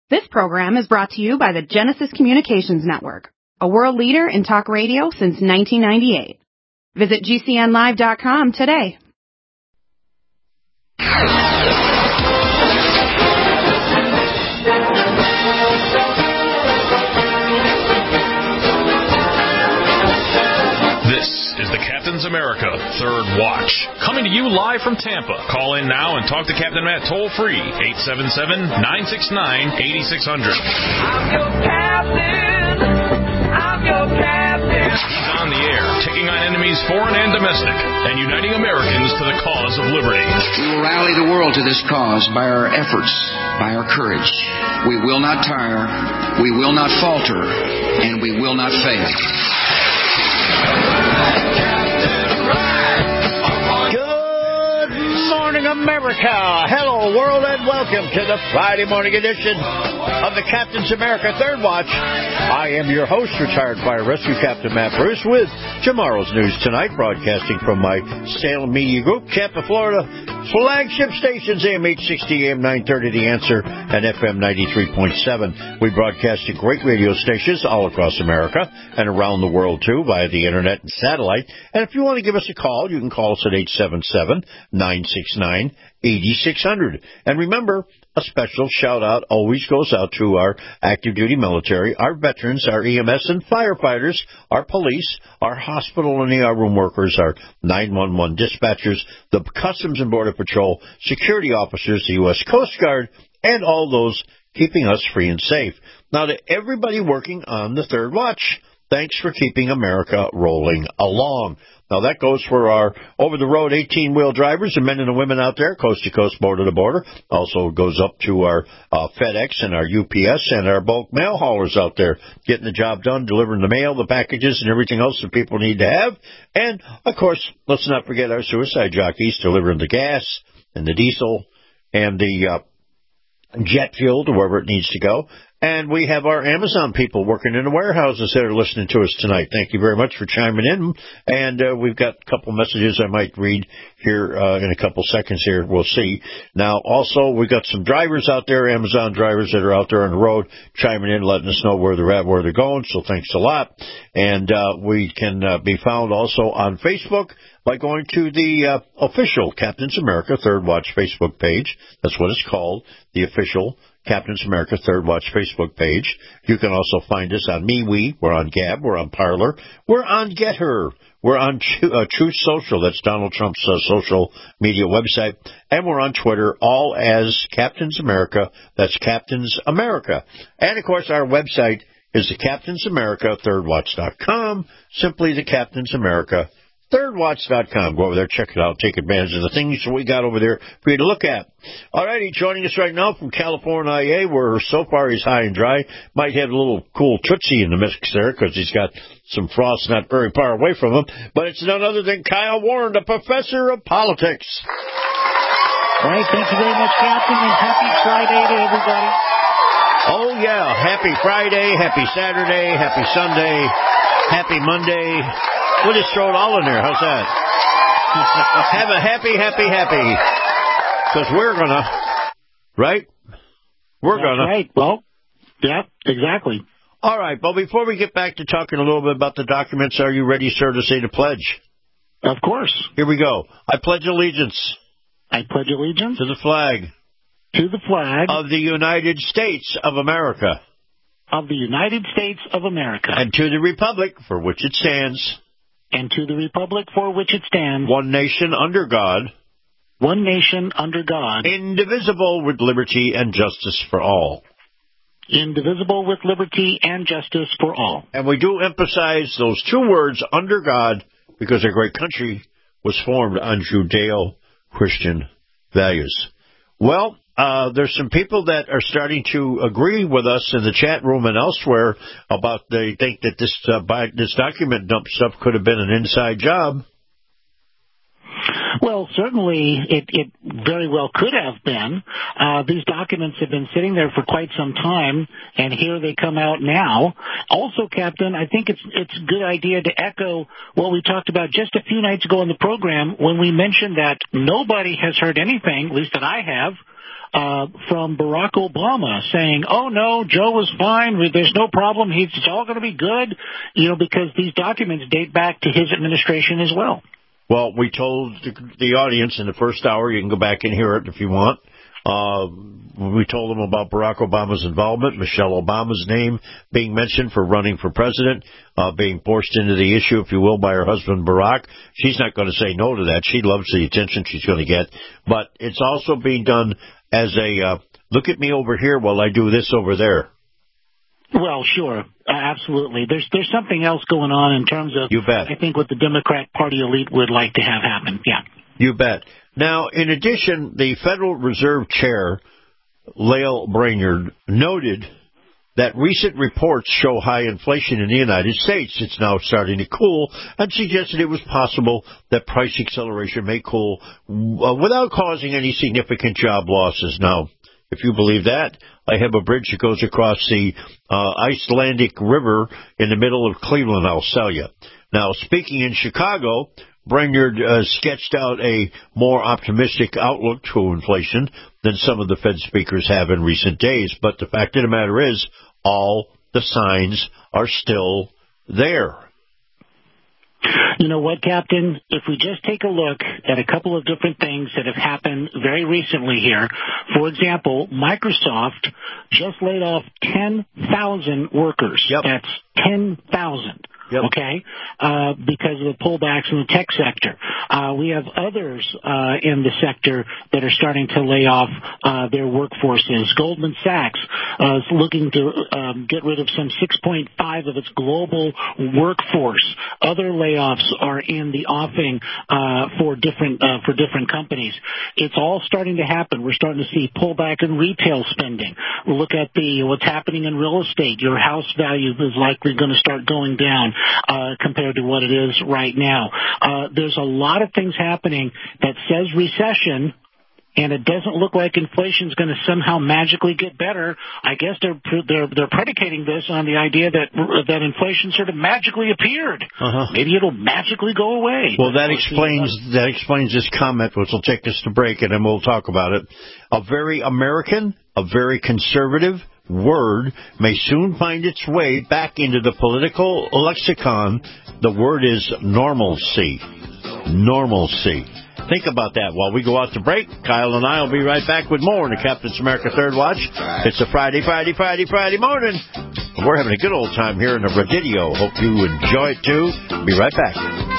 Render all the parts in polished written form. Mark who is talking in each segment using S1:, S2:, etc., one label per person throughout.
S1: This program is brought to you by the Genesis Communications Network, a world leader in talk radio since 1998. Visit GCNlive.com today.
S2: This is the Captain's America Third Watch, coming to you live from Tampa. Call in now and talk to Captain Matt toll-free, 877-969-8600.
S3: I'm your captain. I'm your captain.
S2: He's on the air, taking on enemies foreign and domestic, and uniting Americans to the cause of liberty.
S4: We will rally the world to this cause by our efforts, by our courage. We will not tire, we will not falter, and we will not fail.
S5: Good morning, America. Hello, world, and welcome to the Friday morning edition of the Captain's America Third Watch. I am your host, retired fire rescue Captain Matt Bruce, with tomorrow's news tonight, broadcasting from my Salem Media Group, Tampa, Florida, flagship stations, AM 860, AM 930, The Answer, and FM 93.7. We broadcast to great radio stations all across America and around the world, too, via the Internet and satellite. And if you want to give us a call, you can call us at 877-969-8600. And remember, a special shout-out always goes out to our active-duty military, our veterans, our EMS and firefighters, our police, our hospital and ER room workers, our 911 dispatchers, the Customs and Border Patrol, security officers, the U.S. Coast Guard, and all those keeping us free and safe. Now, to everybody working on the Third Watch, thanks for keeping America rolling along. Now, that goes for our over-the-road 18-wheel drivers and men and women out there, coast-to-coast, border-to-border. Also goes up to our FedEx and our UPS and our bulk mail haulers out there, getting the job done, delivering the mail, the packages, and everything else that people need to have. And, of course, let's not forget our suicide jockeys delivering the gas and the diesel and the jet fuel to wherever it needs to go. And we have our Amazon people working in the warehouses that are listening to us tonight. Thank you very much for chiming in. And we've got a couple messages I might read here in a couple seconds here. We'll see. Now, also, we've got some drivers out there, Amazon drivers that are out there on the road, chiming in, letting us know where they're at, where they're going. So thanks a lot. And we can be found also on Facebook by going to the official Captain's America Third Watch Facebook page. That's what it's called, the official Captain's America Third Watch Facebook page. You can also find us on MeWe. We're on Gab. We're on Parler. We're on GetHer. We're on Truth Social. That's Donald Trump's social media website. And we're on Twitter, all as Captain's America. That's Captain's America. And, of course, our website is the Captain's America ThirdWatch.com. Simply the Captain's America ThirdWatch.com. Go over there, check it out, take advantage of the things we got over there for you to look at. All righty, joining us right now from California, where so far he's high and dry. Might have a little cool Tootsie in the mix there because he's got some frost not very far away from him. But it's none other than Kyle Warren, the professor of politics.
S6: All right, thank you very much, Captain, and happy Friday to everybody.
S5: Oh, yeah, happy Friday, happy Saturday, happy Sunday, happy Monday. We'll just throw it all in there. How's that? Have a happy. Because we're going to, right? We're going to.
S6: Right. Well, yeah, exactly.
S5: All right. Well, before we get back to talking a little bit about the documents, are you ready, sir, to say the pledge?
S6: Of course.
S5: Here we go. I pledge allegiance.
S6: I pledge allegiance.
S5: To the flag.
S6: To the flag.
S5: Of the United States of America.
S6: Of the United States of America.
S5: And to the republic for which it stands.
S6: And to the republic for which it stands.
S5: One nation under God.
S6: One nation under God.
S5: Indivisible with liberty and justice for all.
S6: Indivisible with liberty and justice for all.
S5: And we do emphasize those two words, under God, because our great country was formed on Judeo-Christian values. Well, there's some people that are starting to agree with us in the chat room and elsewhere about they think that this document dump stuff could have been an inside job.
S6: Well, certainly it very well could have been. These documents have been sitting there for quite some time, and here they come out now. Also, Captain, I think it's a good idea to echo what we talked about just a few nights ago in the program when we mentioned that nobody has heard anything, at least that I have, from Barack Obama saying, oh, no, Joe was fine. There's no problem. It's all going to be good, because these documents date back to his administration as well.
S5: Well, we told the audience in the first hour, you can go back and hear it if you want. We told them about Barack Obama's involvement, Michelle Obama's name being mentioned for running for president, being forced into the issue, if you will, by her husband Barack. She's not going to say no to that. She loves the attention she's going to get. But it's also being done as a, look at me over here while I do this over there.
S6: Well, sure. Absolutely. There's something else going on in terms of,
S5: you bet.
S6: I think, what the Democrat Party elite would like to have happen. Yeah.
S5: You bet. Now, in addition, the Federal Reserve Chair, Lael Brainard, noted that recent reports show high inflation in the United States. It's now starting to cool, and suggested it was possible that price acceleration may cool without causing any significant job losses. Now, if you believe that, I have a bridge that goes across the Icelandic River in the middle of Cleveland, I'll sell you. Now, speaking in Chicago, Brainard sketched out a more optimistic outlook to inflation than some of the Fed speakers have in recent days. But the fact of the matter is, all the signs are still there.
S6: You know what, Captain? If we just take a look at a couple of different things that have happened very recently here. For example, Microsoft just laid off 10,000 workers.
S5: Yep.
S6: That's 10,000.
S5: Yep.
S6: Okay, because of the pullbacks in the tech sector. We have others in the sector that are starting to lay off their workforces. Goldman Sachs is looking to get rid of some 6.5 of its global workforce. Other layoffs are in the offing for different companies. It's all starting to happen. We're starting to see pullback in retail spending. Look at what's happening in real estate. Your house value is likely going to start going down compared to what it is right now. There's a lot of things happening that says recession, and it doesn't look like inflation's going to somehow magically get better. I guess they're predicating this on the idea that inflation sort of magically appeared. Maybe it'll magically go away.
S5: Well, that explains this comment, which will take us to break, and then we'll talk about it. A very American, a very conservative word may soon find its way back into the political lexicon. The word is normalcy. Normalcy. Think about that while we go out to break. Kyle and I will be right back with more in the Captain's America Third Watch. It's a Friday morning. We're having a good old time here in the Radidio. Hope you enjoy it too. Be right back.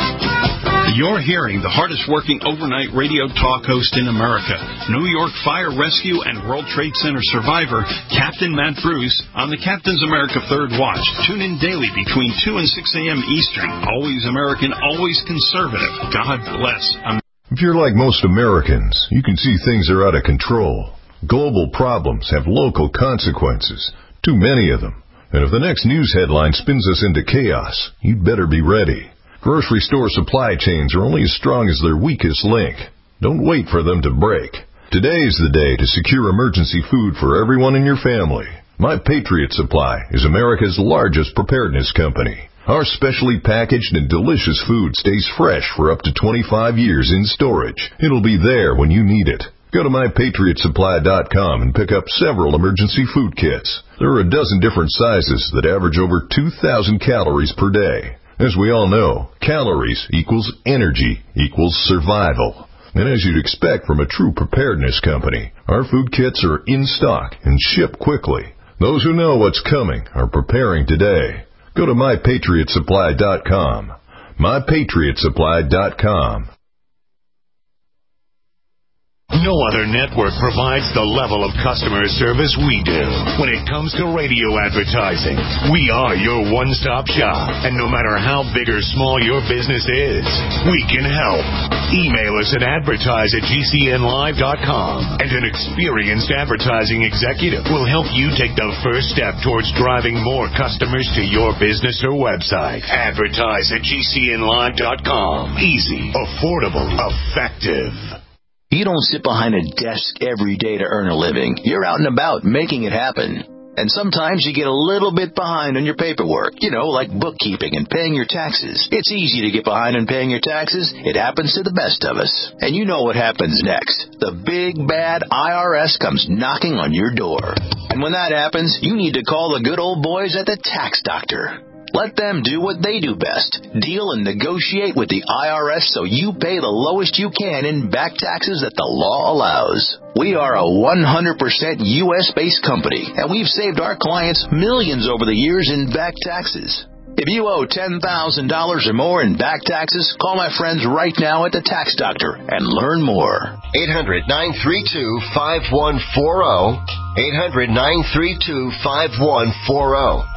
S7: You're hearing the hardest-working overnight radio talk host in America, New York Fire Rescue and World Trade Center survivor, Captain Matt Bruce, on the Captain's America Third Watch. Tune in daily between 2 and 6 a.m. Eastern. Always American, always conservative. God bless America.
S8: If you're like most Americans, you can see things are out of control. Global problems have local consequences, too many of them. And if the next news headline spins us into chaos, you'd better be ready. Grocery store supply chains are only as strong as their weakest link. Don't wait for them to break. Today's the day to secure emergency food for everyone in your family. My Patriot Supply is America's largest preparedness company. Our specially packaged and delicious food stays fresh for up to 25 years in storage. It'll be there when you need it. Go to MyPatriotSupply.com and pick up several emergency food kits. There are a dozen different sizes that average over 2,000 calories per day. As we all know, calories equals energy equals survival. And as you'd expect from a true preparedness company, our food kits are in stock and ship quickly. Those who know what's coming are preparing today. Go to MyPatriotSupply.com. MyPatriotSupply.com.
S9: No other network provides the level of customer service we do. When it comes to radio advertising, we are your one-stop shop. And no matter how big or small your business is, we can help. Email us at advertise@gcnlive.com, and an experienced advertising executive will help you take the first step towards driving more customers to your business or website. Advertise@gcnlive.com. Easy, affordable, effective.
S10: You don't sit behind a desk every day to earn a living. You're out and about making it happen. And sometimes you get a little bit behind on your paperwork, like bookkeeping and paying your taxes. It's easy to get behind on paying your taxes. It happens to the best of us. And you know what happens next. The big, bad IRS comes knocking on your door. And when that happens, you need to call the good old boys at the Tax Doctor. Let them do what they do best. Deal and negotiate with the IRS so you pay the lowest you can in back taxes that the law allows. We are a 100% U.S.-based company, and we've saved our clients millions over the years in back taxes. If you owe $10,000 or more in back taxes, call my friends right now at the Tax Doctor and learn more.
S11: 800-932-5140. 800-932-5140.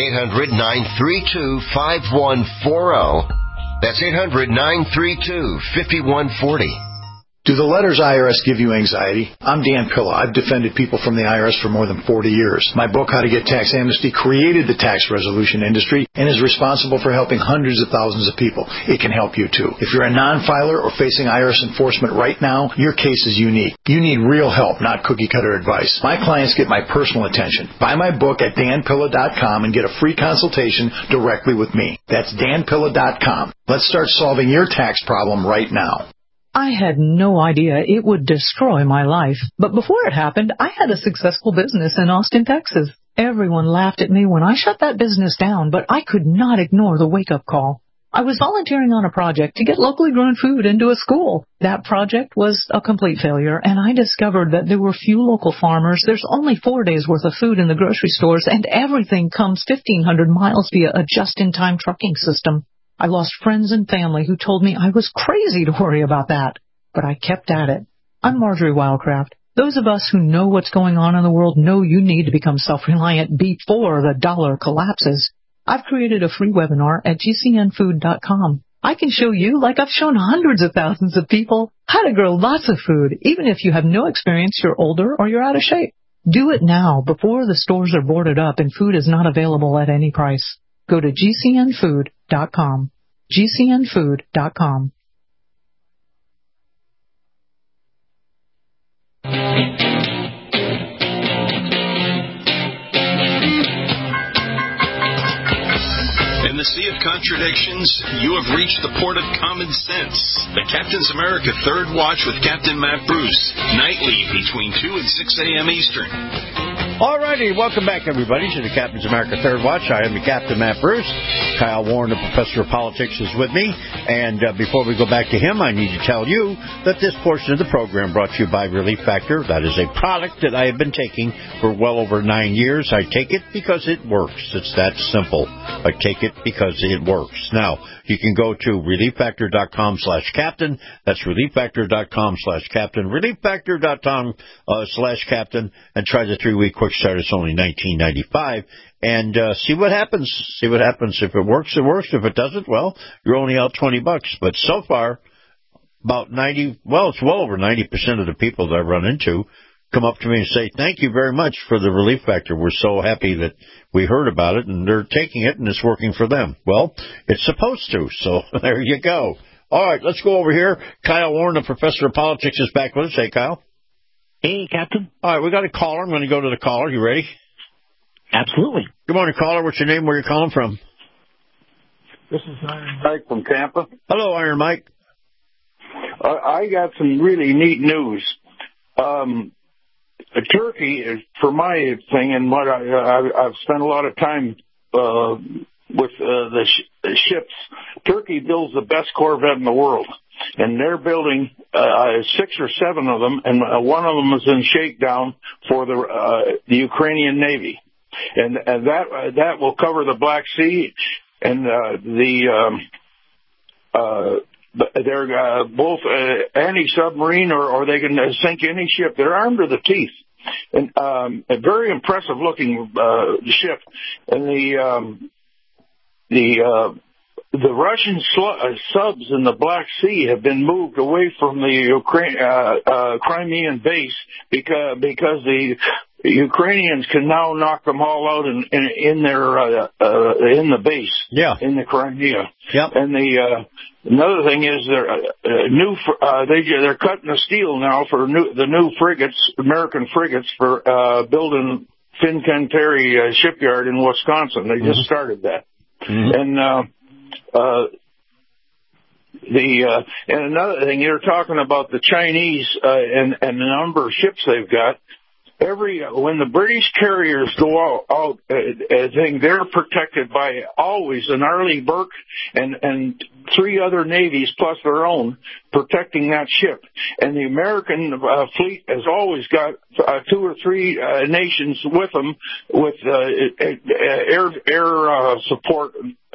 S11: 800-932-5140. That's 800-932-5140.
S12: Do the letters IRS give you anxiety? I'm Dan Pilla. I've defended people from the IRS for more than 40 years. My book, How to Get Tax Amnesty, created the tax resolution industry and is responsible for helping hundreds of thousands of people. It can help you, too. If you're a non-filer or facing IRS enforcement right now, your case is unique. You need real help, not cookie-cutter advice. My clients get my personal attention. Buy my book at danpilla.com and get a free consultation directly with me. That's danpilla.com. Let's start solving your tax problem right now.
S13: I had no idea it would destroy my life. But before it happened, I had a successful business in Austin, Texas. Everyone laughed at me when I shut that business down, but I could not ignore the wake-up call. I was volunteering on a project to get locally grown food into a school. That project was a complete failure, and I discovered that there were few local farmers. There's only 4 days' worth of food in the grocery stores, and everything comes 1,500 miles via a just-in-time trucking system. I lost friends and family who told me I was crazy to worry about that, but I kept at it. I'm Marjorie Wildcraft. Those of us who know what's going on in the world know you need to become self-reliant before the dollar collapses. I've created a free webinar at gcnfood.com. I can show you, like I've shown hundreds of thousands of people, how to grow lots of food, even if you have no experience, you're older, or you're out of shape. Do it now before the stores are boarded up and food is not available at any price. Go to gcnfood.com. gcnfood.com.
S7: In the sea of contradictions, you have reached the port of common sense. The Captain's America Third Watch with Captain Matt Bruce, nightly between 2 and 6 a.m. Eastern.
S5: All righty, welcome back, everybody, to the Captain's America Third Watch. I am the Captain, Matt Bruce. Kyle Warren, the Professor of Politics, is with me. And before we go back to him, I need to tell you that this portion of the program brought to you by Relief Factor. That is a product that I have been taking for well over 9 years. I take it because it works. It's that simple. I take it because it works. Now, you can go to relieffactor.com/captain. That's relieffactor.com/captain. Relieffactor.com/captain, and try the 3-week quick start. It's only $19.95. And see what happens. See what happens. If it works, it works. If it doesn't, well, you're only out $20. But so far, about it's well over 90% of the people that I run into come up to me and say, thank you very much for the Relief Factor. We're so happy that we heard about it, and they're taking it, and it's working for them. Well, it's supposed to, so there you go. All right, let's go over here. Kyle Warren, the Professor of Politics, is back with us. Hey, Kyle.
S6: Hey, Captain.
S5: All right, we got a caller. I'm going to go to the caller. You ready?
S6: Absolutely.
S5: Good morning, caller. What's your name? Where are you calling from?
S14: This is Iron Mike from Tampa.
S5: Hello, Iron Mike.
S14: I got some really neat news. Turkey is, for my thing, and what I've spent a lot of time with the ships. Turkey builds the best Corvette in the world, and they're building 6 or 7 of them, and one of them is in shakedown for the Ukrainian Navy, and that will cover the Black Sea, and they're both anti-submarine, or they can sink any ship. They're armed to the teeth, and a very impressive looking ship. And the Russian subs in the Black Sea have been moved away from the Crimean base because the Ukrainians can now knock them all out in the base, in the Crimea.
S5: Yep.
S14: And another thing is they're cutting the steel now for the new frigates, American frigates, for building Fincantieri shipyard in Wisconsin. They just started that. And and another thing, you're talking about the Chinese and the number of ships they've got. When the British carriers go out, I think they're protected by always an Arleigh Burke and 3 other navies plus their own protecting that ship. And the American fleet has always got 2 or 3 nations with them with air support.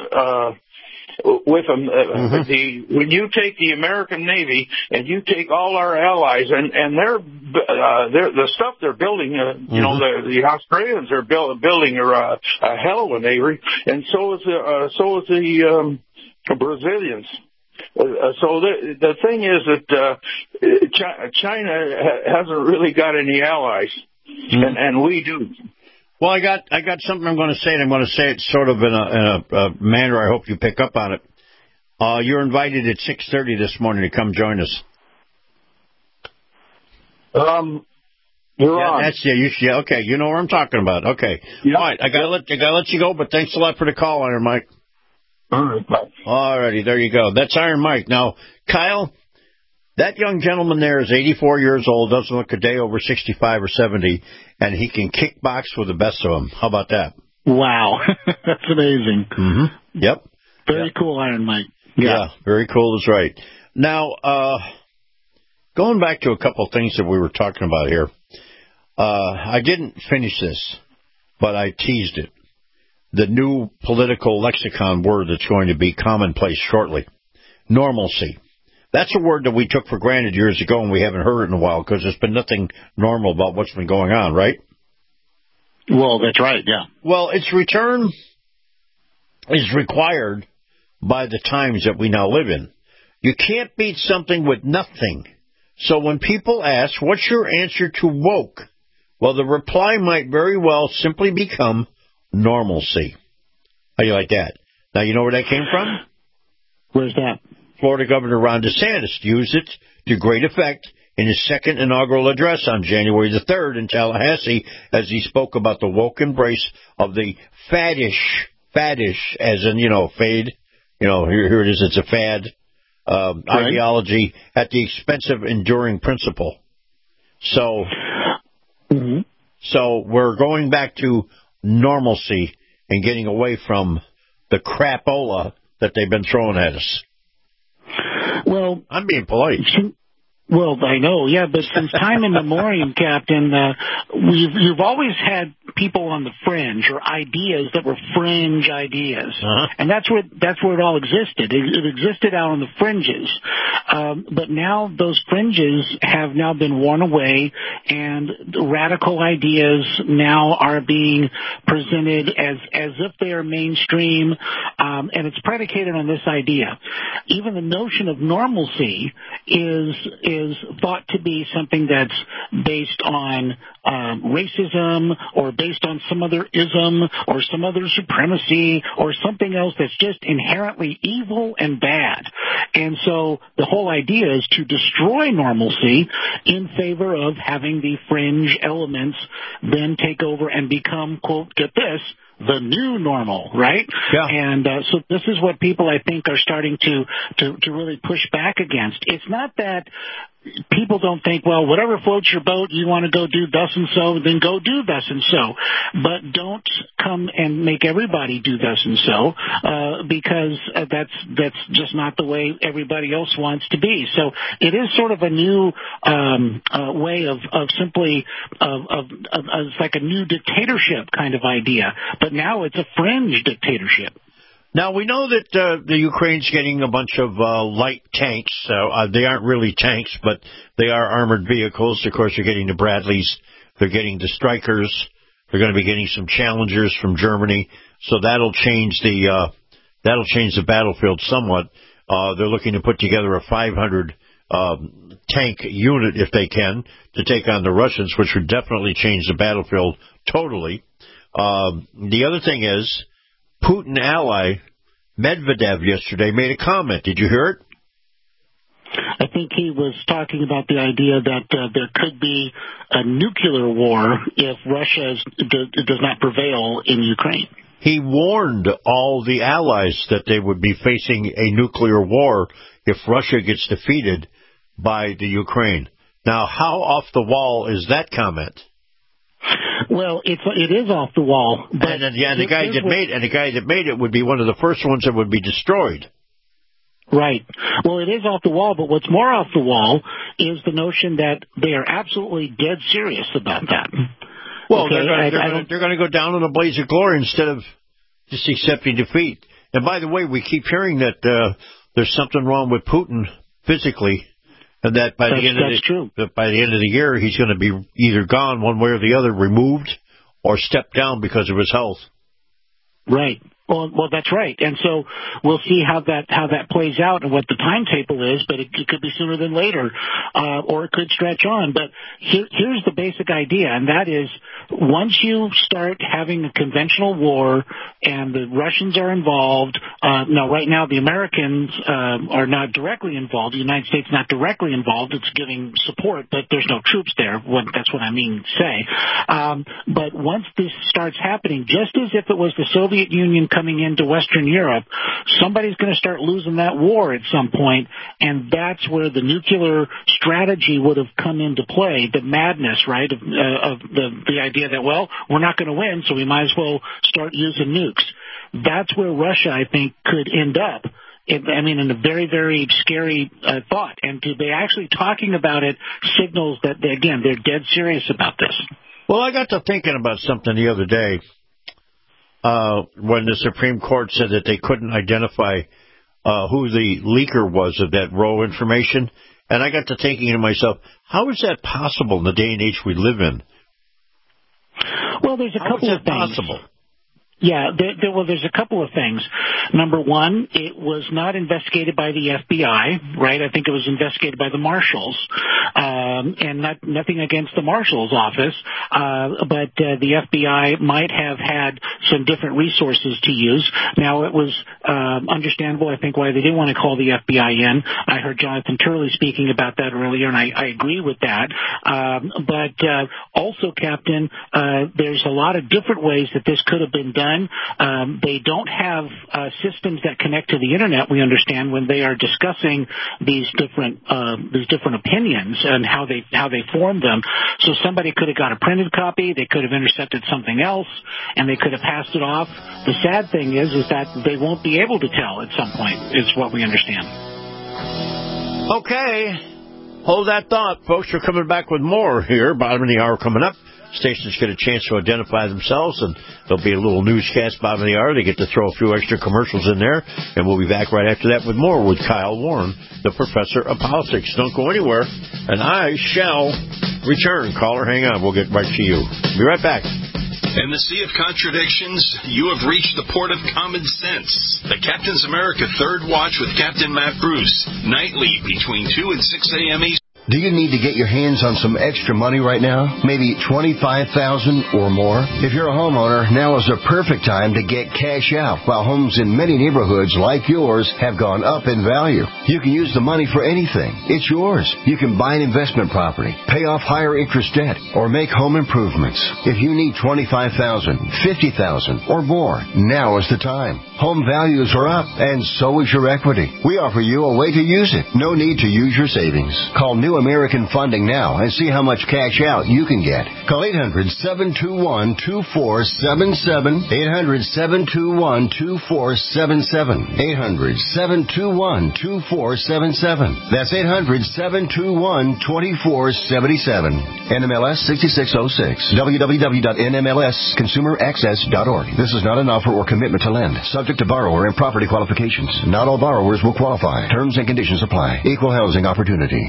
S14: With them, when you take the American Navy and you take all our allies and they're the stuff they're building, you know, the Australians are building a hell of a navy, and so is the Brazilians. So the thing is that China hasn't really got any allies, and we do.
S5: Well, I got something I'm going to say, and I'm going to say it sort of in a manner I hope you pick up on it. You're invited at 6:30 this morning to come join us.
S14: You're on.
S5: Okay, you know what I'm talking about. Okay. Yep. All right, I gotta let you go, but thanks a lot for the call, Iron Mike.
S14: All right, bye.
S5: All righty, there you go. That's Iron Mike. Now, Kyle, that young gentleman there is 84 years old, doesn't look a day over 65 or 70, and he can kickbox with the best of them. How about that?
S6: Wow. That's amazing.
S5: Yep.
S6: Very cool, Iron Mike.
S5: Yeah, very cool is right. Now, going back to a couple things that we were talking about here, I didn't finish this, but I teased it. The new political lexicon word that's going to be commonplace shortly. Normalcy. That's a word that we took for granted years ago, and we haven't heard it in a while because there's been nothing normal about what's been going on, right?
S6: Well, that's right, yeah.
S5: Well, its return is required by the times that we now live in. You can't beat something with nothing. So when people ask, what's your answer to woke? Well, the reply might very well simply become normalcy. How do you like that? Now, you know where that came from?
S6: Where's that?
S5: Florida Governor Ron DeSantis used it to great effect in his second inaugural address on January the 3rd in Tallahassee as he spoke about the woke embrace of the faddish, as in, fade. Here it is, it's a fad ideology at the expense of enduring principle. So, so we're going back to normalcy and getting away from the crapola that they've been throwing at us.
S6: Well,
S5: I'm being polite.
S6: Well, I know, yeah, but since time immemorial, Captain, you've always had people on the fringe or ideas that were fringe ideas, and that's where it all existed. It existed out on the fringes, but now those fringes have now been worn away, and radical ideas now are being presented as if they are mainstream, and it's predicated on this idea. Even the notion of normalcy is thought to be something that's based on racism or based on some other ism or some other supremacy or something else that's just inherently evil and bad. And so the whole idea is to destroy normalcy in favor of having the fringe elements then take over and become, quote, get this, the new normal, right?
S5: Yeah.
S6: And so this is what people, I think, are starting to really push back against. It's not that people don't think, well, whatever floats your boat, you want to go do thus and so, then go do thus and so. But don't come and make everybody do thus and so, because that's just not the way everybody else wants to be. So it is sort of a new way of simply it's like a new dictatorship kind of idea. But now it's a fringe dictatorship.
S5: Now, we know that the Ukraine's getting a bunch of light tanks. They aren't really tanks, but they are armored vehicles. Of course, they're getting the Bradleys. They're getting the Strykers. They're going to be getting some Challengers from Germany. So that'll change the battlefield somewhat. They're looking to put together a 500 tank unit, if they can, to take on the Russians, which would definitely change the battlefield totally. The other thing is, Putin ally Medvedev yesterday made a comment. Did you hear it?
S6: I think he was talking about the idea that there could be a nuclear war if Russia does not prevail in Ukraine.
S5: He warned all the allies that they would be facing a nuclear war if Russia gets defeated by the Ukraine. Now, how off the wall is that comment?
S6: Well, it is off the wall. But
S5: the guy that made it would be one of the first ones that would be destroyed.
S6: Right. Well, it is off the wall, but what's more off the wall is the notion that they are absolutely dead serious about that.
S5: Well, okay, they're going to go down in a blaze of glory instead of just accepting defeat. And by the way, we keep hearing that there's something wrong with Putin physically, and that by the end of the year he's going to be either gone one way or the other, removed, or stepped down because of his health.
S6: Right. Well, that's right. And so we'll see how that plays out and what the timetable is, but it could be sooner than later, or it could stretch on. But here's the basic idea, and that is once you start having a conventional war and the Russians are involved, now right now the Americans are not directly involved. The United States not directly involved. It's giving support, but there's no troops there. That's what I mean to say. But once this starts happening, just as if it was the Soviet Union coming into Western Europe, somebody's going to start losing that war at some point, and that's where the nuclear strategy would have come into play, the madness, right, of the idea that, well, we're not going to win, so we might as well start using nukes. That's where Russia, I think, could end up. In a very, very scary thought. And to be actually talking about it signals that, again, they're dead serious about this.
S5: Well, I got to thinking about something the other day. When the Supreme Court said that they couldn't identify who the leaker was of that Roe information. And I got to thinking to myself, how is that possible in the day and age we live in?
S6: Well, there's a couple of things.
S5: How is that possible?
S6: Yeah, there's a couple of things. Number one, it was not investigated by the FBI, right? I think it was investigated by the marshals, and nothing against the marshal's office, but the FBI might have had some different resources to use. Now, it was understandable, I think, why they didn't want to call the FBI in. I heard Jonathan Turley speaking about that earlier, and I agree with that. But also, Captain, there's a lot of different ways that this could have been done. They don't have systems that connect to the internet, we understand, when they are discussing these different opinions and how they form them. So somebody could have got a printed copy, they could have intercepted something else, and they could have passed it off. The sad thing is that they won't be able to tell at some point, is what we understand.
S5: Okay. Hold that thought. Folks, we're coming back with more here. Bottom of the hour coming up. Stations get a chance to identify themselves, and there'll be a little newscast bottom of the hour. They get to throw a few extra commercials in there, and we'll be back right after that with more with Kyle Warren, the professor of politics. Don't go anywhere, and I shall return. Caller, hang on. We'll get right to you. Be right back.
S7: In the sea of contradictions, you have reached the port of common sense. The Captain's America Third Watch with Captain Matt Bruce, nightly between 2 and 6 a.m. Eastern.
S11: Do you need to get your hands on some extra money right now? Maybe $25,000 or more? If you're a homeowner, now is the perfect time to get cash out while homes in many neighborhoods like yours have gone up in value. You can use the money for anything. It's yours. You can buy an investment property, pay off higher interest debt, or make home improvements. If you need $25,000, $50,000 or more, now is the time. Home values are up, and so is your equity. We offer you a way to use it. No need to use your savings. Call New American Funding now and see how much cash out you can get. Call 800-721-2477. 800-721-2477. 800-721-2477. That's 800-721-2477. NMLS 6606. www.nmlsconsumeraccess.org. This is not an offer or commitment to lend. Subject to borrower and property qualifications. Not all borrowers will qualify. Terms and conditions apply. Equal housing opportunity.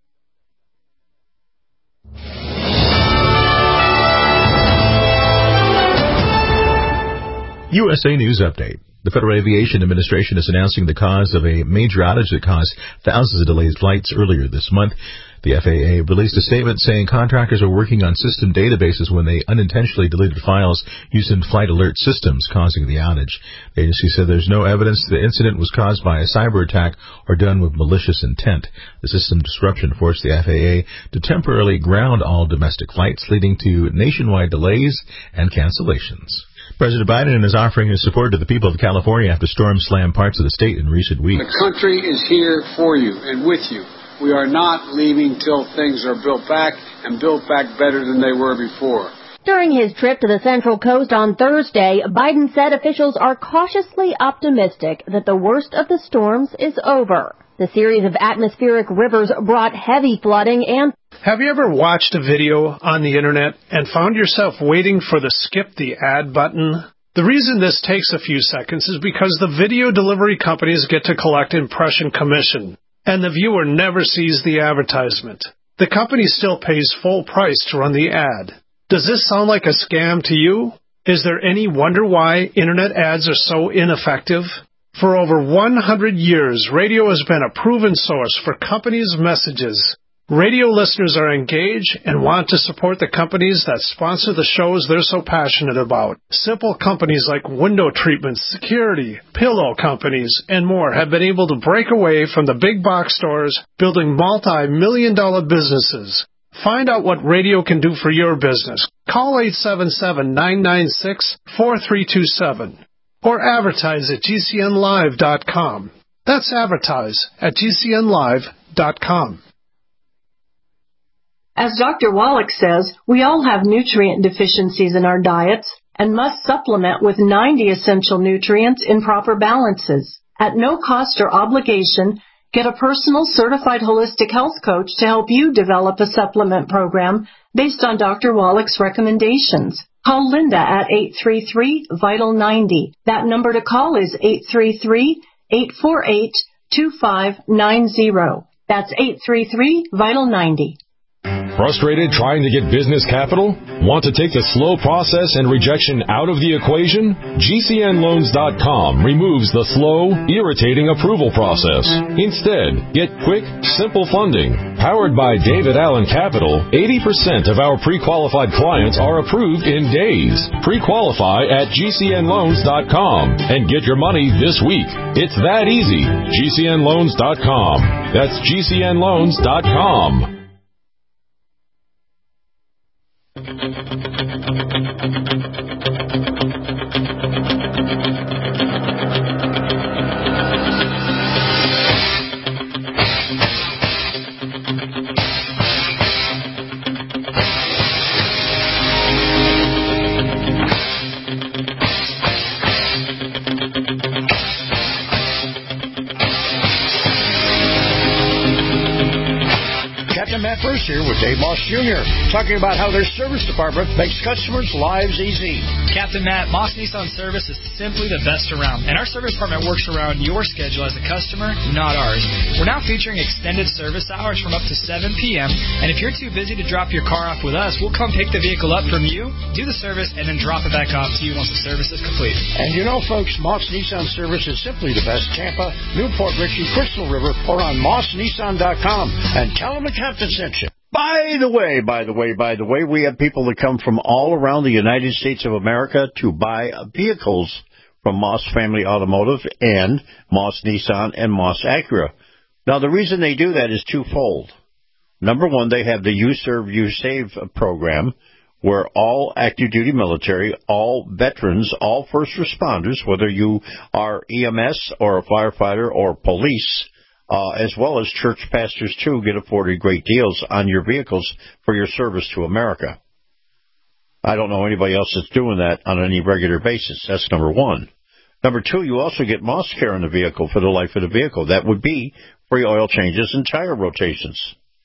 S15: USA News Update. The Federal Aviation Administration is announcing the cause of a major outage that caused thousands of delayed flights earlier this month. The FAA released a statement saying contractors are working on system databases when they unintentionally deleted files used in flight alert systems, causing the outage. The agency said there's no evidence the incident was caused by a cyber attack or done with malicious intent. The system disruption forced the FAA to temporarily ground all domestic flights, leading to nationwide delays and cancellations. President Biden is offering his support to the people of California after storms slammed parts of the state in recent weeks.
S16: The country is here for you and with you. We are not leaving till things are built back and built back better than they were before.
S17: During his trip to the Central Coast on Thursday, Biden said officials are cautiously optimistic that the worst of the storms is over. The series of atmospheric rivers brought heavy flooding and...
S18: Have you ever watched a video on the internet and found yourself waiting for the skip the ad button? The reason this takes a few seconds is because the video delivery companies get to collect impression commission, and the viewer never sees the advertisement. The company still pays full price to run the ad. Does this sound like a scam to you? Is there any wonder why internet ads are so ineffective? For over 100 years, radio has been a proven source for companies' messages. Radio listeners are engaged and want to support the companies that sponsor the shows they're so passionate about. Simple companies like window treatments, security, pillow companies, and more have been able to break away from the big box stores, building multi-million-dollar businesses. Find out what radio can do for your business. Call 877-996-4327 or advertise at GCNlive.com. That's advertise at GCNlive.com.
S13: As Dr. Wallach says, we all have nutrient deficiencies in our diets and must supplement with 90 essential nutrients in proper balances. At no cost or obligation, get a personal certified holistic health coach to help you develop a supplement program based on Dr. Wallach's recommendations. Call Linda at 833-VITAL-90. That number to call is 833-848-2590. That's 833-VITAL-90.
S19: Frustrated trying to get business capital? Want to take the slow process and rejection out of the equation? GCNloans.com removes the slow, irritating approval process. Instead, get quick, simple funding. Powered by David Allen Capital, 80% of our pre-qualified clients are approved in days. Pre-qualify at GCNloans.com and get your money this week. It's that easy. GCNloans.com. That's GCNloans.com.
S5: Matt Bruce here with Dave Moss Jr., talking about how their service department makes customers' lives easy.
S20: Captain Matt, Moss Nissan Service is simply the best around, and our service department works around your schedule as a customer, not ours. We're now featuring extended service hours from up to 7 p.m., and if you're too busy to drop your car off with us, we'll come pick the vehicle up from you, do the service, and then drop it back off to you once the service is complete.
S5: And you know, folks, Moss Nissan Service is simply the best. Tampa, Newport Richey, Crystal River, or on MossNissan.com. And tell them the captain sent you. By the way, we have people that come from all around the United States of America to buy vehicles from Moss Family Automotive and Moss Nissan and Moss Acura. Now, the reason they do that is twofold. Number one, they have the You Serve, You Save program, where all active duty military, all veterans, all first responders, whether you are EMS or a firefighter or police, as well as church pastors, too, get afforded great deals on your vehicles for your service to America. I don't know anybody else that's doing that on any regular basis. That's number one. Number two, you also get Moss Care in the vehicle for the life of the vehicle. That would be free oil changes and tire rotations.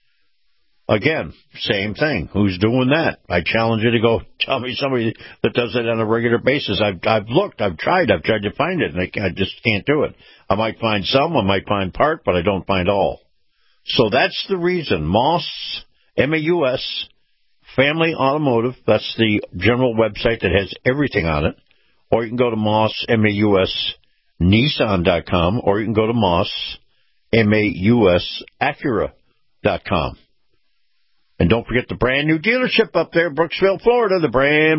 S5: Again, same thing. Who's doing that? I challenge you to go tell me somebody that does it on a regular basis. I've looked, I've tried to find it, and I just can't do it. I might find some, I might find part, but I don't find all. So that's the reason. Moss, M-A-U-S, Family Automotive, that's the general website that has everything on it. Or you can go to Moss, M-A-U-S, Nissan.com, or you can go to Moss, M-A-U-S, Acura.com. And don't forget the brand new dealership up there, Brooksville, Florida. The brand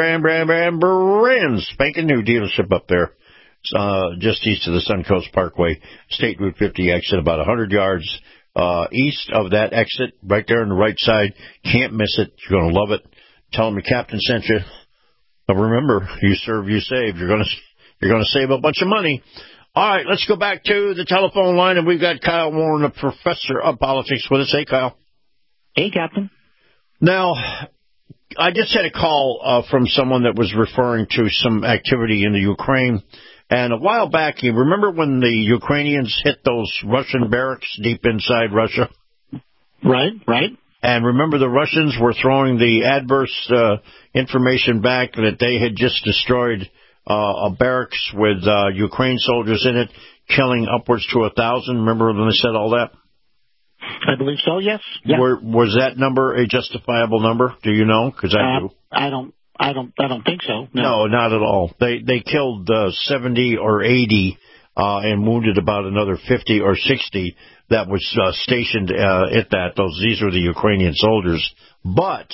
S5: spanking new dealership up there. Just east of the Suncoast Parkway, State Route 50 exit, about 100 yards east of that exit, right there on the right side. Can't miss it. You're going to love it. Tell them the captain sent you. Now remember, you serve, you save. You're going to save a bunch of money. All right, let's go back to the telephone line, and we've got Kyle Warren, the professor of politics, with us. Hey, Kyle.
S6: Hey, Captain.
S5: Now, I just had a call from someone that was referring to some activity in the Ukraine. And a while back, you remember when the Ukrainians hit those Russian barracks deep inside Russia?
S6: Right.
S5: And remember the Russians were throwing the adverse information back that they had just destroyed a barracks with Ukraine soldiers in it, killing upwards to 1,000. Remember when they said all that?
S6: I believe so, yes. Yeah.
S5: Was that number a justifiable number? Do you know? Because I do.
S6: I don't think so.
S5: No, not at all. They killed 70 or 80 and wounded about another 50 or 60 that was stationed at that. These are the Ukrainian soldiers. But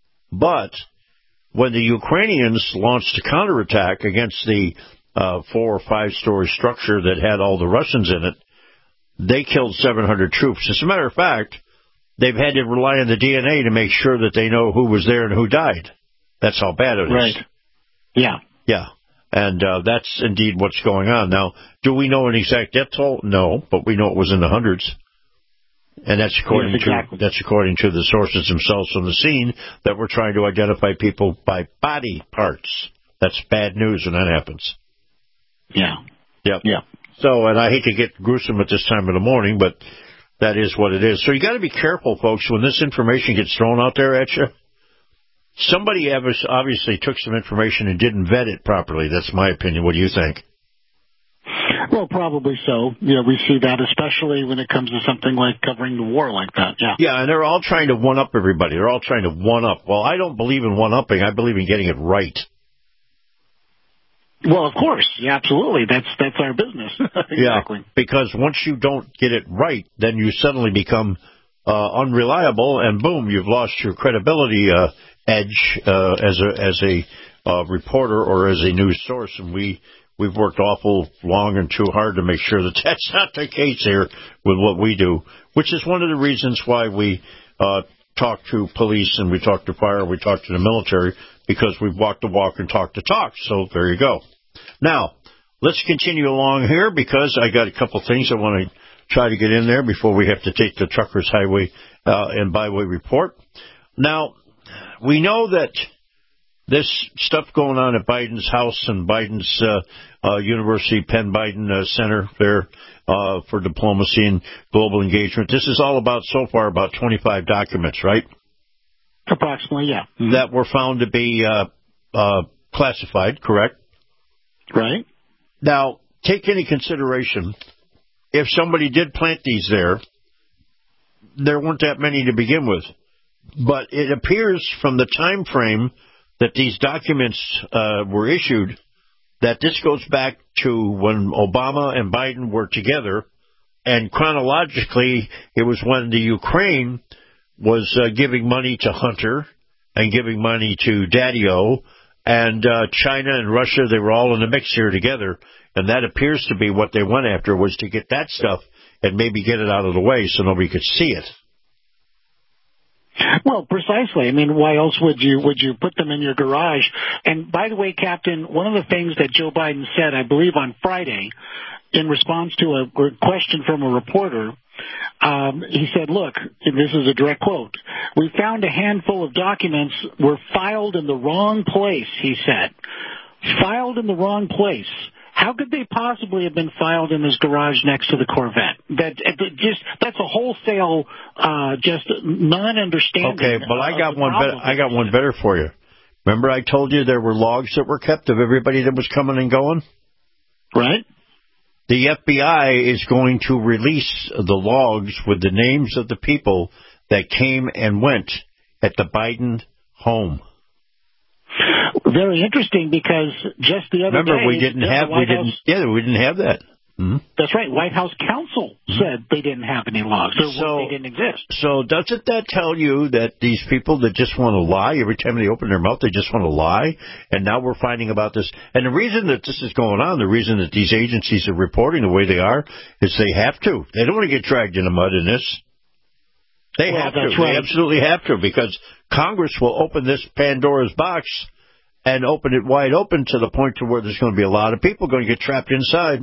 S5: when the Ukrainians launched a counterattack against the 4 or 5 story structure that had all the Russians in it, they killed 700 troops. As a matter of fact, they've had to rely on the DNA to make sure that they know who was there and who died. That's how bad it is.
S6: Right. Yeah.
S5: And that's indeed what's going on. Now, do we know an exact death toll? No, but we know it was in the hundreds. And that's according to the sources themselves from the scene that were trying to identify people by body parts. That's bad news when that happens.
S6: Yeah.
S5: Yep.
S6: Yeah.
S5: So, and I hate to get gruesome at this time of the morning, but that is what it is. So you got to be careful, folks, when this information gets thrown out there at you. Somebody obviously took some information and didn't vet it properly. That's my opinion. What do you think?
S6: Well, probably so. Yeah, we see that, especially when it comes to something like covering the war like that. Yeah.
S5: Yeah, and they're all trying to one-up everybody. They're all trying to one-up. Well, I don't believe in one-upping. I believe in getting it right.
S6: Well, of course. Yeah, absolutely. That's our business. Exactly.
S5: Yeah, because once you don't get it right, then you suddenly become unreliable, and boom, you've lost your credibility edge as a reporter or as a news source. And we've worked awful long and too hard to make sure that that's not the case here with what we do, which is one of the reasons why we talk to police and we talk to fire, we talk to the military, because we've walked the walk and talked the talk. So there you go. Now, let's continue along here because I got a couple things I want to try to get in there before we have to take the Truckers Highway and Byway report. Now, we know that this stuff going on at Biden's house and Biden's University, Penn Biden Center there for Diplomacy and Global Engagement, this is all about, so far, about 25 documents, right?
S6: Approximately, yeah. Mm-hmm.
S5: That were found to be classified, correct?
S6: Right.
S5: Now, take into consideration, if somebody did plant these there weren't that many to begin with. But it appears from the time frame that these documents were issued that this goes back to when Obama and Biden were together, and chronologically it was when the Ukraine was giving money to Hunter and giving money to Daddy-O, and China and Russia, they were all in the mix here together, and that appears to be what they went after, was to get that stuff and maybe get it out of the way so nobody could see it.
S6: Well, precisely. I mean, why else would you put them in your garage? And by the way, Captain, one of the things that Joe Biden said, I believe on Friday, in response to a question from a reporter, he said, look, and this is a direct quote, "We found a handful of documents were filed in the wrong place," he said. Filed in the wrong place. How could they possibly have been filed in his garage next to the Corvette? That's a wholesale, just non-understanding.
S5: Okay, but I got one better for you. Remember, I told you there were logs that were kept of everybody that was coming and going.
S6: Right.
S5: The FBI is going to release the logs with the names of the people that came and went at the Biden home.
S6: Very interesting, because just the other day,
S5: we didn't have that.
S6: That's right. White House counsel said they didn't have any logs, or they didn't exist.
S5: So doesn't that tell you that these people that just want to lie, every time they open their mouth, they just want to lie? And now we're finding about this. And the reason that this is going on, the reason that these agencies are reporting the way they are, is they have to. They don't want to get dragged in the mud in this. They have to. Right. They absolutely have to, because Congress will open this Pandora's box and open it wide open to the point to where there's going to be a lot of people going to get trapped inside.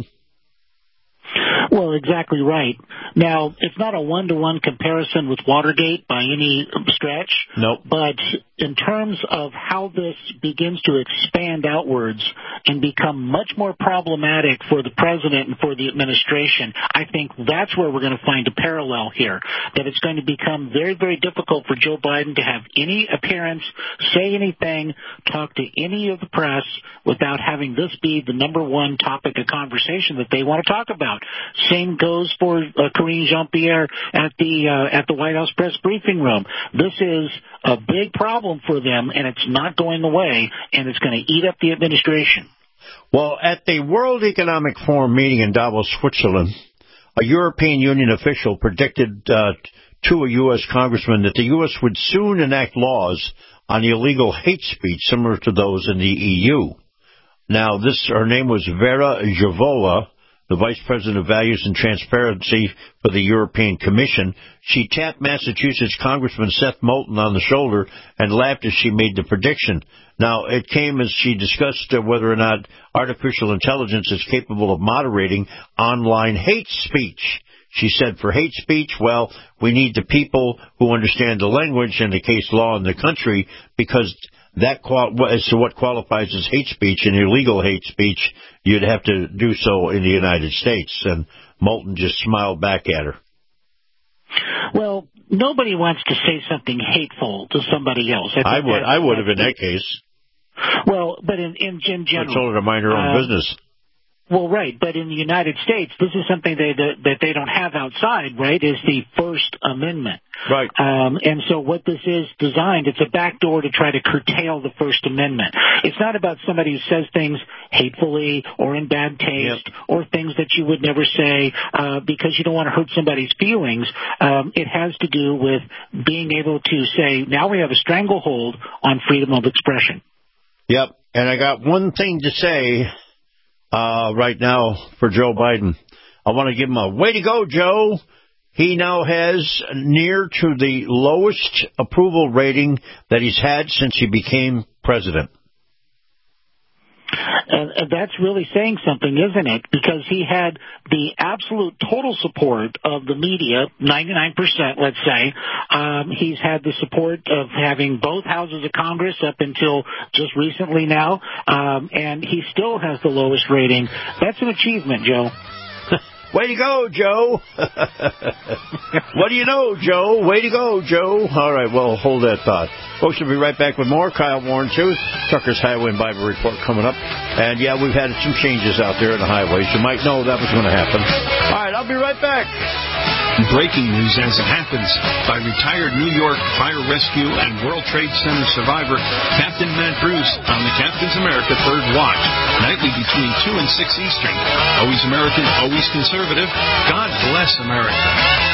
S6: Well, exactly right. Now, it's not a one-to-one comparison with Watergate by any stretch.
S5: Nope.
S6: But in terms of how this begins to expand outwards and become much more problematic for the president and for the administration, I think that's where we're going to find a parallel here, that it's going to become very, very difficult for Joe Biden to have any appearance, say anything, talk to any of the press without having this be the number one topic of conversation that they want to talk about. Same goes for Karine Jean-Pierre at the White House press briefing room. This is a big problem for them, and it's not going away, and it's going to eat up the administration.
S5: Well, at the World Economic Forum meeting in Davos, Switzerland, a European Union official predicted to a U.S. congressman that the U.S. would soon enact laws on illegal hate speech similar to those in the EU. Now, her name was Vera Jourova, the Vice President of Values and Transparency for the European Commission. She tapped Massachusetts Congressman Seth Moulton on the shoulder and laughed as she made the prediction. Now, it came as she discussed whether or not artificial intelligence is capable of moderating online hate speech. She said for hate speech, well, we need the people who understand the language and the case law in the country, because that as to what qualifies as hate speech and illegal hate speech, you'd have to do so in the United States. And Moulton just smiled back at her.
S6: Well, nobody wants to say something hateful to somebody else.
S5: I would have in that case.
S6: Well, but in general,
S5: I told her to mind her own business.
S6: Well, right, but in the United States, this is something that they don't have outside, right, is the First Amendment.
S5: Right.
S6: And so what this is designed, it's a backdoor to try to curtail the First Amendment. It's not about somebody who says things hatefully or in bad taste or things that you would never say because you don't want to hurt somebody's feelings. It has to do with being able to say, now we have a stranglehold on freedom of expression.
S5: Yep, and I got one thing to say right now for Joe Biden. I want to give him a way to go, Joe. He now has near to the lowest approval rating that he's had since he became president.
S6: And that's really saying something, isn't it? Because he had the absolute total support of the media, 99%, let's say. He's had the support of having both houses of Congress up until just recently now, and he still has the lowest rating. That's an achievement, Joe.
S5: Way to go, Joe. What do you know, Joe? Way to go, Joe. All right, well, hold that thought. Folks, we'll be right back with more. Kyle Warren, too. Truckers Highway and Bible Report coming up. And, yeah, we've had some changes out there in the highways. You might know that was going to happen. All right, I'll be right back.
S7: Breaking news as it happens by retired New York Fire Rescue and World Trade Center survivor Captain Matt Bruce on the Captain's America Third Watch, nightly between 2 and 6 Eastern. Always American, always conservative. God bless America.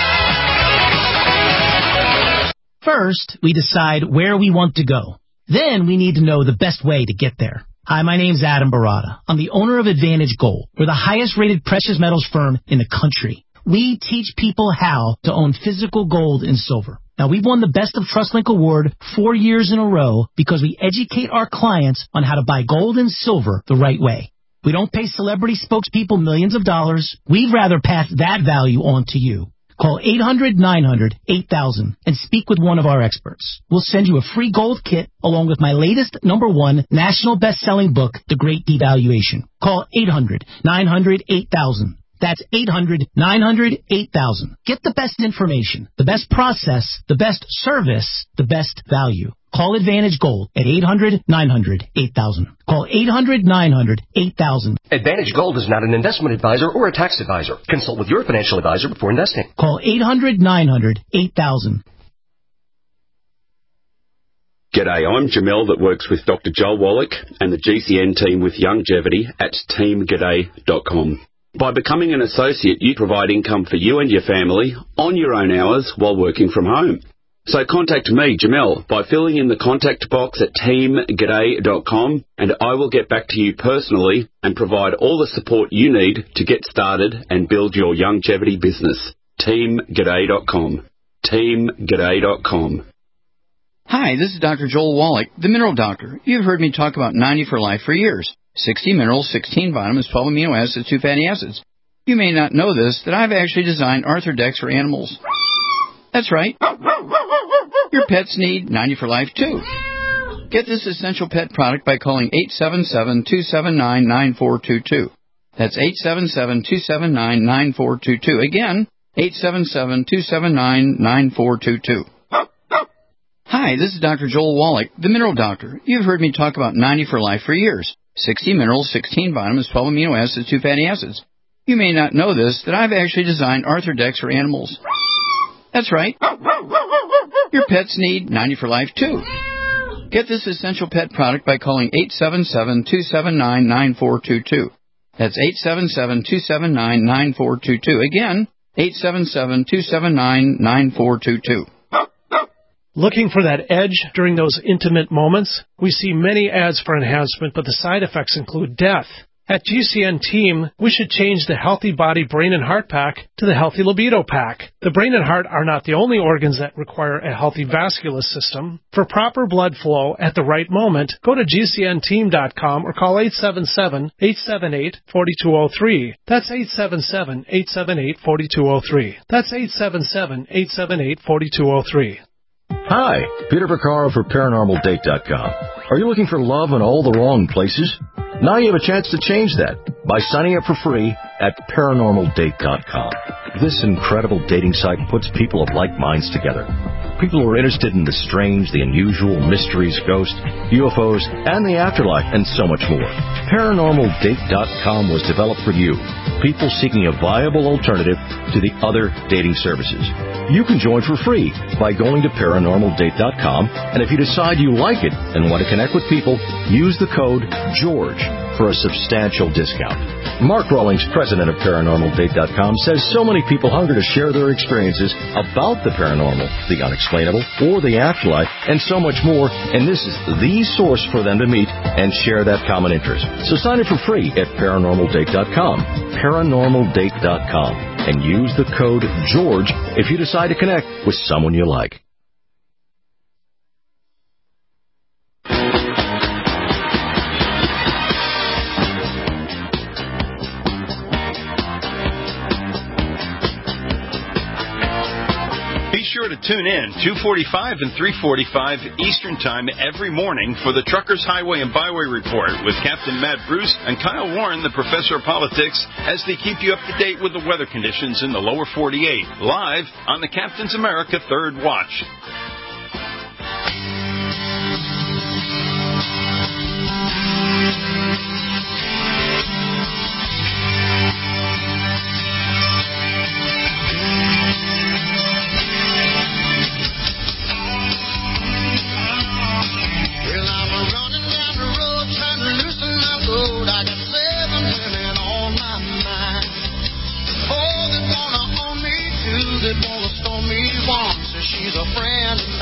S21: First, we decide where we want to go. Then we need to know the best way to get there. Hi, my name's Adam Barada. I'm the owner of Advantage Gold. We're the highest rated precious metals firm in the country. We teach people how to own physical gold and silver. Now, we've won the Best of TrustLink Award 4 years in a row because we educate our clients on how to buy gold and silver the right way. We don't pay celebrity spokespeople millions of dollars. We'd rather pass that value on to you. Call 800-900-8000 and speak with one of our experts. We'll send you a free gold kit along with my latest #1 national best-selling book, The Great Devaluation. Call 800-900-8000. That's 800-900-8000. Get the best information, the best process, the best service, the best value. Call Advantage Gold at 800-900-8000. Call 800-900-8000.
S22: Advantage Gold is not an investment advisor or a tax advisor. Consult with your financial advisor before investing.
S21: Call 800-900-8000.
S23: G'day, I'm Jamel that works with Dr. Joel Wallach and the GCN team with Longevity at teamg'day.com. By becoming an associate, you provide income for you and your family on your own hours while working from home. So contact me, Jamel, by filling in the contact box at teamg'day.com, and I will get back to you personally and provide all the support you need to get started and build your longevity business. teamg'day.com. teamg'day.com.
S4: Hi, this is Dr. Joel Wallach, the Mineral Doctor. You've heard me talk about 90 for Life for years. 60 minerals, 16 vitamins, 12 amino acids, 2 fatty acids. You may not know this, that I've actually designed Arthrodex for animals. That's right. Your pets need 90 for Life, too. Get this essential pet product by calling 877-279-9422. That's 877-279-9422. Again, 877-279-9422. Hi, this is Dr. Joel Wallach, the Mineral Doctor. You've heard me talk about 90 for Life for years. 60 minerals, 16 vitamins, 12 amino acids, 2 fatty acids. You may not know this, that I've actually designed Arthrodex for animals. That's right. Your pets need 90 for Life, too. Get this essential pet product by calling 877-279-9422. That's 877-279-9422. Again, 877-279-9422.
S18: Looking for that edge during those intimate moments? We see many ads for enhancement, but the side effects include death. At GCN Team, we should change the Healthy Body, Brain, and Heart Pack to the Healthy Libido Pack. The brain and heart are not the only organs that require a healthy vascular system. For proper blood flow at the right moment, go to GCNteam.com or call 877-878-4203. That's 877-878-4203. That's 877-878-4203.
S1: Hi, Peter Vaccaro for ParanormalDate.com. Are you looking for love in all the wrong places? Now you have a chance to change that by signing up for free at ParanormalDate.com. This incredible dating site puts people of like minds together. People who are interested in the strange, the unusual, mysteries, ghosts, UFOs, and the afterlife, and so much more. ParanormalDate.com was developed for you, people seeking a viable alternative to the other dating services. You can join for free by going to ParanormalDate.com, and if you decide you like it and want to connect with people, use the code GEORGE for a substantial discount. Mark Rawlings, president of ParanormalDate.com, says so many people hunger to share their experiences about the paranormal, the unexplainable, or the afterlife, and so much more, and this is the source for them to meet and share that common interest. So sign up for free at ParanormalDate.com, ParanormalDate.com, and use the code GEORGE if you decide to connect with someone you like.
S7: Be sure to tune in 2:45 and 3:45 Eastern Time every morning for the Truckers Highway and Byway Report with Captain Matt Bruce and Kyle Warren, the Professor of Politics, as they keep you up to date with the weather conditions in the lower 48, live on the Captain's America Third Watch.
S2: She's a friend of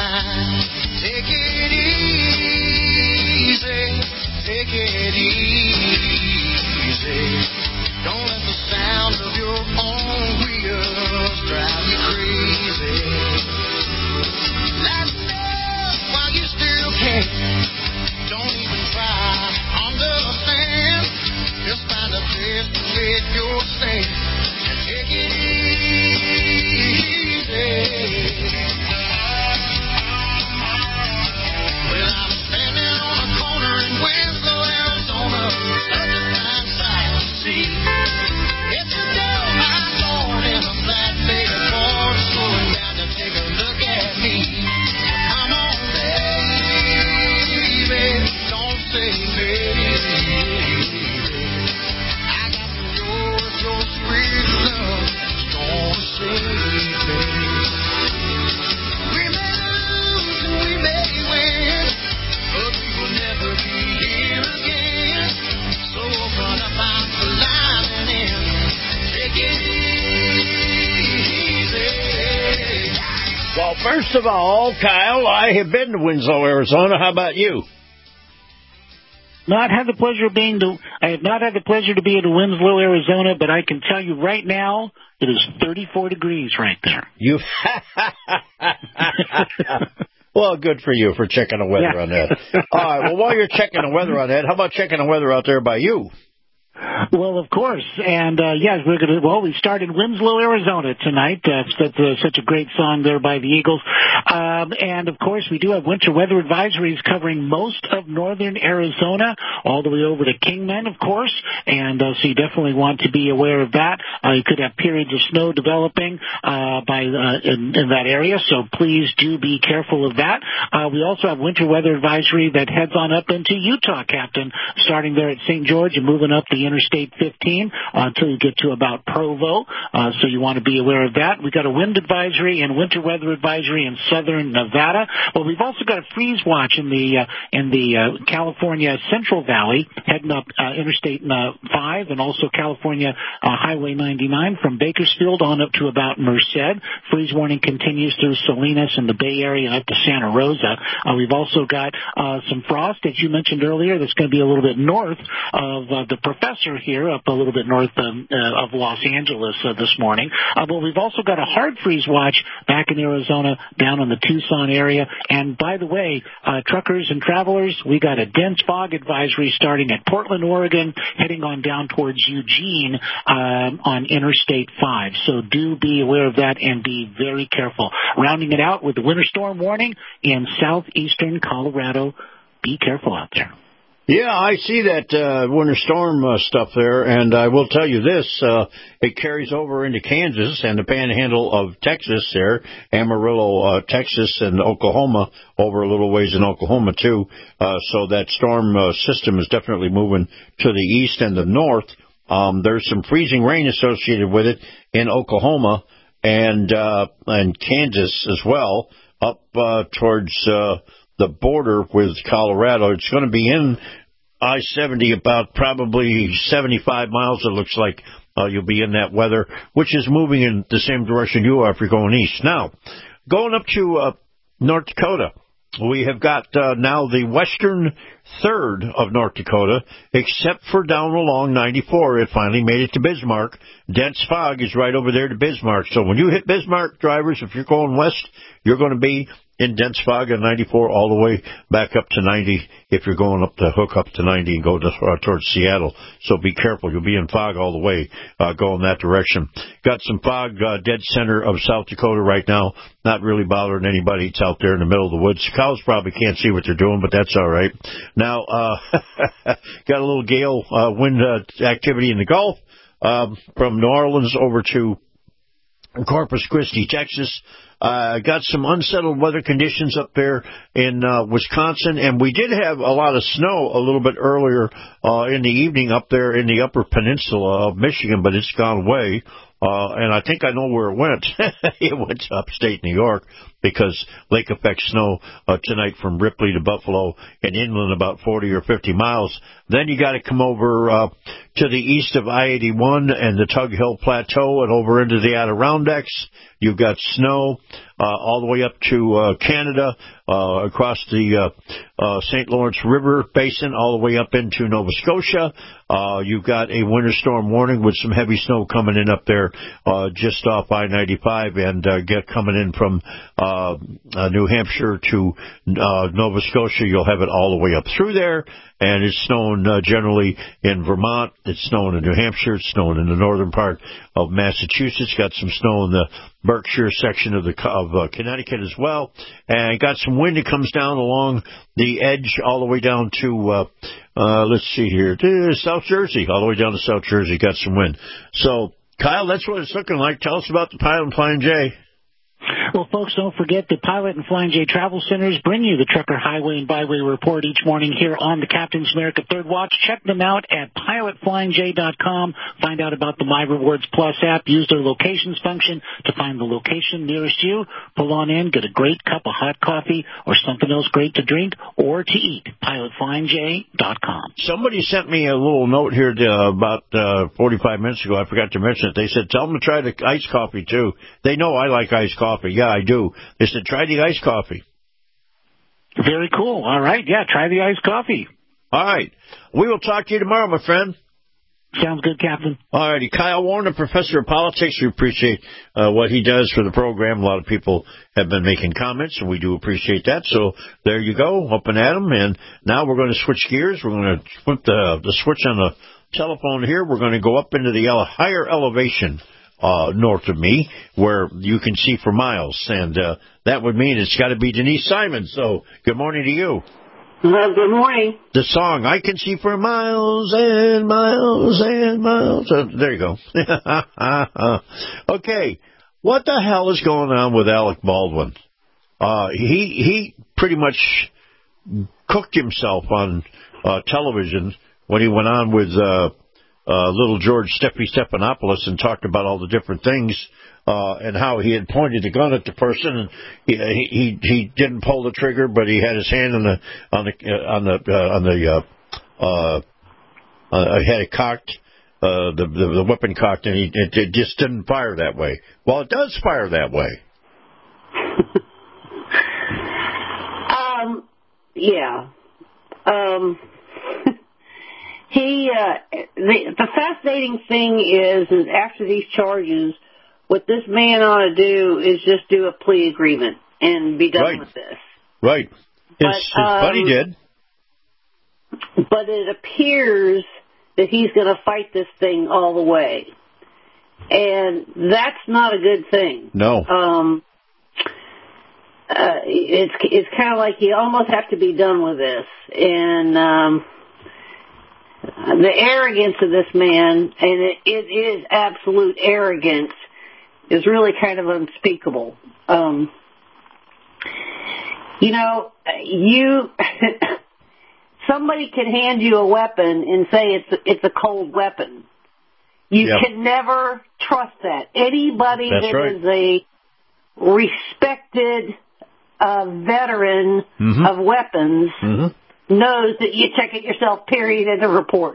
S5: First of all, Kyle, I have been to Winslow, Arizona. How about you?
S6: I have not had the pleasure to be in Winslow, Arizona, but I can tell you right now, it is 34 degrees right there.
S5: Well, good for you for checking the weather on that. All right, well, while you're checking the weather on that, how about checking the weather out there by you?
S6: Well, of course, and yes, we start in Winslow, Arizona tonight. That's such a great song there by the Eagles. And of course, we do have winter weather advisories covering most of northern Arizona, all the way over to Kingman, of course. And so you definitely want to be aware of that. You could have periods of snow developing in that area, so please do be careful of that. We also have winter weather advisory that heads on up into Utah, Captain, starting there at St. George and moving up the Interstate 15 until you get to about Provo. So you want to be aware of that. We've got a wind advisory and winter weather advisory in southern Nevada. Well, we've also got a freeze watch in the California Central Valley, heading up Interstate 5 and also California Highway 99 from Bakersfield on up to about Merced. Freeze warning continues through Salinas and the Bay Area up to Santa Rosa. We've also got some frost, as you mentioned earlier, that's going to be a little bit north of the Professor here, up a little bit north of Los Angeles this morning. But we've also got a hard freeze watch back in Arizona down in the Tucson area. And by the way, truckers and travelers, we got a dense fog advisory starting at Portland, Oregon, heading on down towards Eugene on Interstate 5. So do be aware of that and be very careful. Rounding it out with the winter storm warning in southeastern Colorado. Be careful out there.
S5: Yeah, I see that winter storm stuff there, and I will tell you this, it carries over into Kansas and the panhandle of Texas there, Amarillo, Texas, and Oklahoma, over a little ways in Oklahoma, too. So that storm system is definitely moving to the east and the north. There's some freezing rain associated with it in Oklahoma and Kansas as well, up towards the border with Colorado. It's going to be in I-70 about probably 75 miles, it looks like. You'll be in that weather, which is moving in the same direction you are if you're going east. Now, going up to North Dakota, we have got now the western third of North Dakota, except for down along 94. It finally made it to Bismarck. Dense fog is right over there to Bismarck. So when you hit Bismarck, drivers, if you're going west, you're going to be in dense fog on 94 all the way back up to 90 if you're going up the hook up to 90 and go towards Seattle. So be careful. You'll be in fog all the way going that direction. Got some fog dead center of South Dakota right now. Not really bothering anybody. It's out there in the middle of the woods. Cows probably can't see what they're doing, but that's all right. Now, got a little gale wind activity in the Gulf from New Orleans over to Corpus Christi, Texas. Got some unsettled weather conditions up there in Wisconsin, and we did have a lot of snow a little bit earlier in the evening up there in the upper peninsula of Michigan, but it's gone away. And I think I know where it went. It went to upstate New York because lake effect snow tonight from Ripley to Buffalo and inland about 40 or 50 miles. Then you got to come over to the east of I-81 and the Tug Hill Plateau and over into the Adirondacks. You've got snow all the way up to Canada, across the St. Lawrence River Basin, all the way up into Nova Scotia. You've got a winter storm warning with some heavy snow coming in up there just off I-95 and coming in from New Hampshire to Nova Scotia. You'll have it all the way up through there. And it's snowing generally in Vermont. It's snowing in New Hampshire. It's snowing in the northern part of Massachusetts. Got some snow in the Berkshire section of Connecticut as well. And got some wind that comes down along the edge all the way down to, let's see here, South Jersey, all the way down to South Jersey. Got some wind. So, Kyle, that's what it's looking like. Tell us about the Pilot and Flying J.
S6: Well, folks, don't forget the Pilot and Flying J Travel Centers bring you the Trucker Highway and Byway Report each morning here on the Captain's America Third Watch. Check them out at pilotflyingj.com. Find out about the My Rewards Plus app. Use their locations function to find the location nearest you. Pull on in, get a great cup of hot coffee or something else great to drink or to eat. pilotflyingj.com.
S5: Somebody sent me a little note here about 45 minutes ago. I forgot to mention it. They said, tell them to try the iced coffee, too. They know I like iced coffee. Yeah, I do. They said, try the iced coffee.
S6: Very cool. All right. Yeah, try the iced coffee.
S5: All right. We will talk to you tomorrow, my friend.
S6: Sounds good, Captain.
S5: All righty. Kyle Warner, professor of politics. We appreciate what he does for the program. A lot of people have been making comments, and we do appreciate that. So there you go, up and at 'em. And now we're going to switch gears. We're going to flip the switch on the telephone here. We're going to go up into the higher elevation north of me, where you can see for miles. And that would mean it's got to be Denise Simon. So good morning to you.
S2: Good morning.
S5: The song, I Can See for Miles and Miles and Miles. There you go. Okay, what the hell is going on with Alec Baldwin? He pretty much cooked himself on television when he went on with little George Stephanopoulos and talked about all the different things and how he had pointed the gun at the person, and he didn't pull the trigger, but he had his hand had it cocked, the weapon cocked, and it just didn't fire that way. Well, it does fire that way.
S2: Yeah. The fascinating thing is after these charges, what this man ought to do is just do a plea agreement and be done with this.
S5: Right. His buddy did.
S2: But it appears that he's going to fight this thing all the way. And that's not a good thing.
S5: No.
S2: It's kind of like you almost have to be done with this. And the arrogance of this man, and it is absolute arrogance, is really kind of unspeakable. Somebody can hand you a weapon and say it's a cold weapon. You can never trust that. Anybody is a respected veteran of weapons knows that you check it yourself, period, in the report.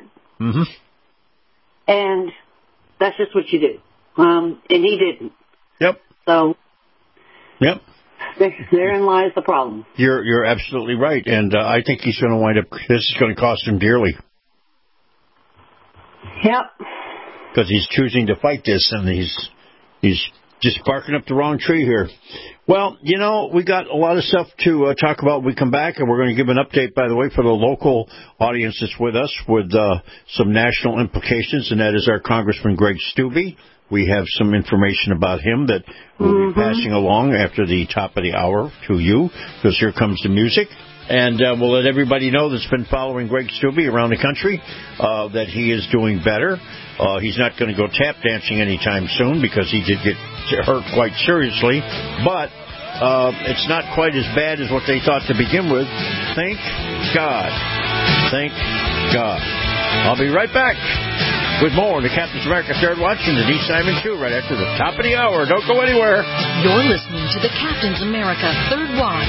S2: And that's just what you do. And he didn't.
S5: Yep.
S2: So.
S5: Yep.
S2: Therein lies the problem.
S5: You're absolutely right, and I think he's going to wind up. This is going to cost him dearly.
S2: Yep.
S5: Because he's choosing to fight this, and he's just barking up the wrong tree here. Well, we got a lot of stuff to talk about when we come back, and we're going to give an update, by the way, for the local audience that's with us with some national implications, and that is our Congressman Greg Steube. We have some information about him that we'll be passing along after the top of the hour to you, because here comes the music. And we'll let everybody know that's been following Greg Steube around the country that he is doing better. He's not going to go tap dancing anytime soon because he did get hurt quite seriously. But it's not quite as bad as what they thought to begin with. Thank God. Thank God. I'll be right back with more on the Captain's America Third Watch and the D. Simon Show right after the top of the hour. Don't go anywhere.
S3: You're listening to the Captain's America Third Watch.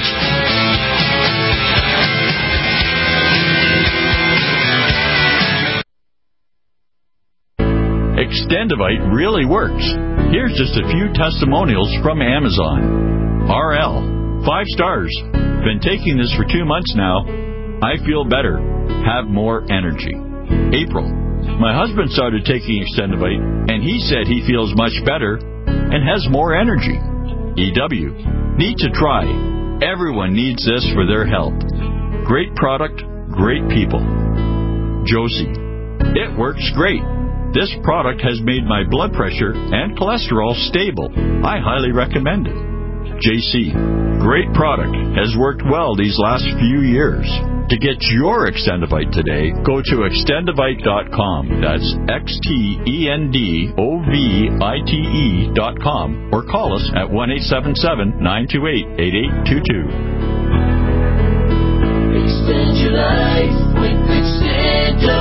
S8: Extendivite really works. Here's just a few testimonials from Amazon. RL, 5 stars. Been taking this for 2 months now. I feel better. Have more energy. April, my husband started taking Extendivite, and he said he feels much better and has more energy. EW, need to try. Everyone needs this for their health. Great product, great people. Josie, it works great. This product has made my blood pressure and cholesterol stable. I highly recommend it. JC, great product. Has worked well these last few years. To get your Extendivite today, go to extendivite.com. That's XTENDOVITE.com or call us at 1-877-928-8822.
S24: Extend your life with Extendivite.